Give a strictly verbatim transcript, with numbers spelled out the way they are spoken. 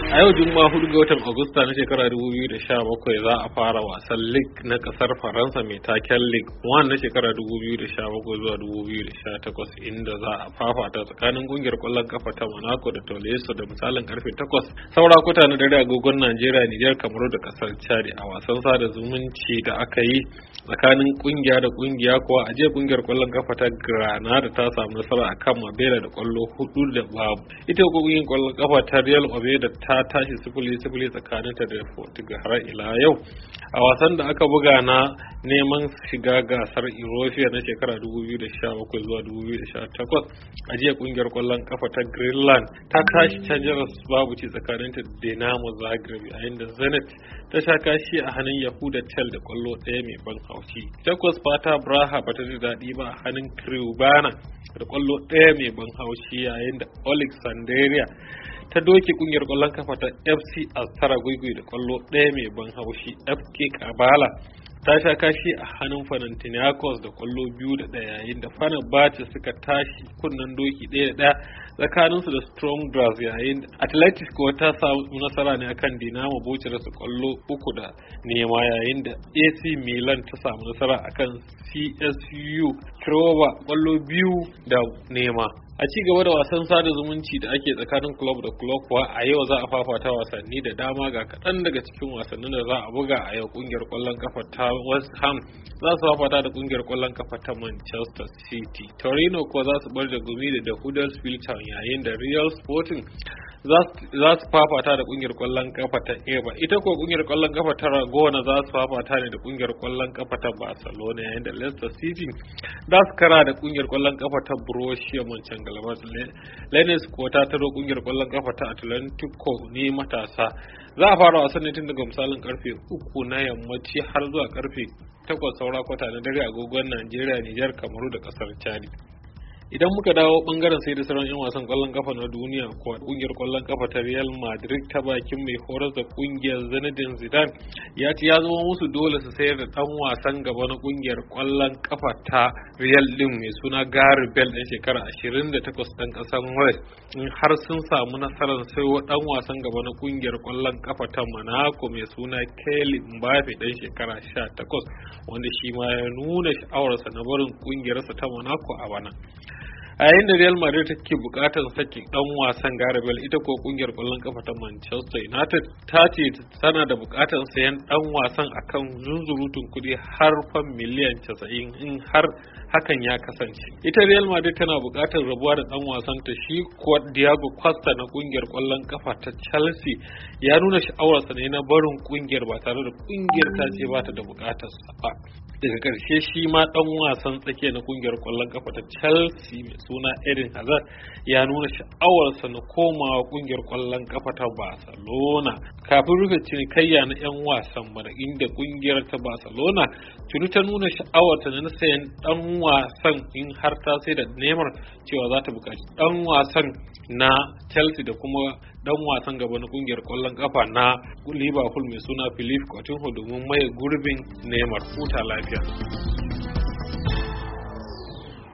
A yau Juma'a hudu ga watan Agusta na shekarar dubu biyu da sha bakwai za a fara wasan Ligue na kasar Faransa mai taken Ligue one na shekarar dubu biyu da sha bakwai zuwa dubu biyu da sha takwas, inda za a fafata tsakanin kungiyar kwallon kafa ta Monaco da Toulouse da misalin karfe takwas saura kwata na dare agogon Najeriya, Nijar, Kamaru da kasar Chad. A wasan sada zumunci da aka yi tsakanin kungiya da kungiya kuwa a jiya kungiyar kwallon kafa ta Granada ta samu nasara akan Mabela da kwallo hudu da babu. Ita kungiyar kwallon kafa ta Real Oviedo ta tashi sifili sifili tsakaninta da Portugal har ila yau. A wasan da aka buga na neman shiga gasar Europea na shekara dubu biyu da sha bakwai zuwa dubu biyu da sha takwas, a jiya kungiyar kwallon kafa ta Greenland ta tashi canjaras babu ci tsakaninta da Dinamo Zagreb, yayin da Zenit ta sha kashi a hannun Yahuda Tel da kwallo ɗaya mai ban haushi. Takwas Fata Braha ba ta ji daɗi ba a hannun Cribana da kwallo ɗaya mai ban haushi, yayin da Alexandria ta doke kungiyar kwallon kafa ta F C Astara Guigui da kwallo ɗaya mai ban haushi. F K Kabala ta sha kashi a hannun Panathinaikos da kwallo biyu da ɗaya, yayin da Fenerbahce suka tashi kunnen doki ɗaya da ɗaya tsakaninsu da Sturm Graz, yayin da Atletico ta samu nasara ne akan Dinamo Bucharest da kwallo uku da nema, yayin da A C Milan ta samu nasara akan C S U Craiova kwallo biyu da nema. A ci gaba da wasan sada zumunci da ake tsakanin club da club kuwa a yau za a fafata wasanni da dama. Ga kaɗan daga cikin wasannin da za a buga a yau. Kungiyar kwallon kafa ta West Ham za su fafata da kungiyar kwallon kafa ta Manchester City. Torino kuwa za su bar da gumi da Huddersfield Town, yayin da Real Sporting za su fafata da kungiyar kwallon kafa ta Eba. Ita ko kungiyar kwallon kafa ta Ragona za su fafata ne da kungiyar kwallon kafa ta Barcelona, yayin da Leicester City za su kara da kungiyar kwallon kafa ta Borussia Mönchengladbach. Lens ko ta taro kungiyar kwallon kafa ta Atlantico ne matasa. Za a fara wasan ne tun daga misalin karfe uku na yammaci har zuwa karfe takwas saura kwata na dare agogon Najeriya, Nijar, Kamaru da kasar Chad. Idan muka dawo bangaren sai da sauran 'yan wasan kwallon kafa na duniya kuwa, kungiyar kwallon kafa ta Real Madrid ta bakin mai horar da kungiyar Zinedine Zidane ya ce ya zama musu dole su sayar da dan wasan gaba na kungiyar kwallon kafa ta Real din mai suna Gareth Bale dan shekara ashirin da takwas dan kasar Wales, in har sun samu nasarar sayo dan wasan gaba na kungiyar kwallon kafa ta Monaco mai suna Kylian Mbappe dan shekara sha takwas, wanda shi ma ya nuna sha'awarsa na barin kungiyarsa ta Monaco a bana. A yayin da Real Madrid take bukatar saki dan wasan Gareth Bale, ita ko kungiyar kwallon kafa ta Manchester United ta ce tana da bukatar sayan dan wasan akan zunzurutun kudi har fan miliyan casa'in in har hakan ya kasance. Ita Real Madrid tana bukatar rabuwa da dan wasan ta shi kuwa Diego Costa na kungiyar kwallon kafa ta Chelsea ya nuna sha'awarsa ne na barin kungiyar ba tare da kungiyar ta ce ba ta da bukatar sa ba. Daga karshe shi ma dan wasan tsakiya na kungiyar kwallon kafa ta Chelsea mai suna Eden Hazard ya nuna sha'awarsa na komawa kungiyar kwallon kafa ta Barcelona kafin rufe cinikayya na 'yan wasan bana, inda kungiyar ta Barcelona tuni ta nuna sha'awarta na sayan dan wasan in har ta sai da Neymar, cewa za ta buƙaci dan wasan na Chelsea da kuma dan wasan gaba na kungiyar kwallon kafa na Liverpool mai suna Philippe Coutinho domin maye gurbin Neymar. Huta lafiya.